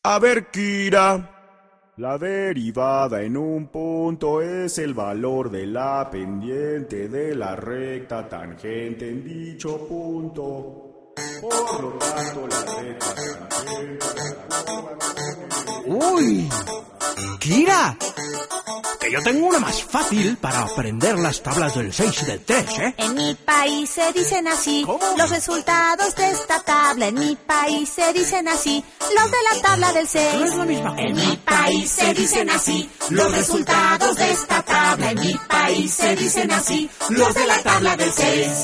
A ver, Kira. La derivada en un punto es el valor de la pendiente de la recta tangente en dicho punto. Por lo tanto, la recta tangente... ¡Uy! ¡Kira! Que yo tengo una más fácil para aprender las tablas del 6 y del 3, ¿eh? En mi país se dicen así. ¿Cómo? Los resultados de esta tabla. En mi país se dicen así. Los de la tabla del 6. No es la misma cosa. En mi país se dicen así. Los resultados de esta tabla. En mi país se dicen así. Los de la tabla del 6.